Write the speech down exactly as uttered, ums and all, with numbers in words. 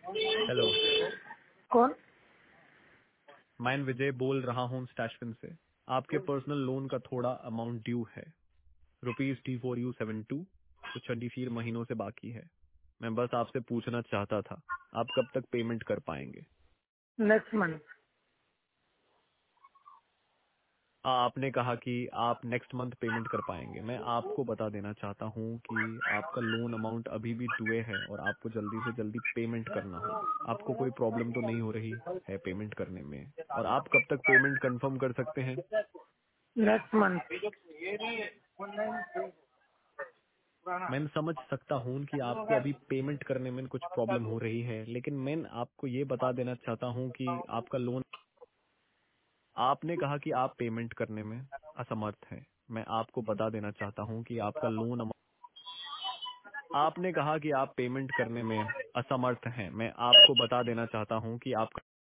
Hello. कौन? मैं विजय बोल रहा हूँ स्टैशफिन से। आपके पर्सनल लोन का थोड़ा अमाउंट ड्यू है, rupees T four U seven two, कुछ ट्वेंटी महीनों से बाकी है। मैं बस आपसे पूछना चाहता था, आप कब तक पेमेंट कर पाएंगे? Next month. आ, आपने कहा कि आप नेक्स्ट मंथ पेमेंट कर पाएंगे। मैं आपको बता देना चाहता हूँ कि आपका लोन अमाउंट अभी भी ड्यू है और आपको जल्दी से जल्दी पेमेंट करना होगा। आपको कोई प्रॉब्लम तो नहीं हो रही है पेमेंट करने में? और आप कब तक पेमेंट कंफर्म कर सकते हैं? Next month. मैं समझ सकता हूँ कि आपको अभी पेमेंट करने में कुछ प्रॉब्लम हो रही है, लेकिन मैं आपको ये बता देना चाहता हूँ कि आपका लोन, आपने कहा कि आप पेमेंट करने में असमर्थ हैं। मैं आपको बता देना चाहता हूँ कि आपका लोन अमाउंट, आपने कहा कि आप पेमेंट करने में असमर्थ हैं। मैं आपको बता देना चाहता हूँ कि आपका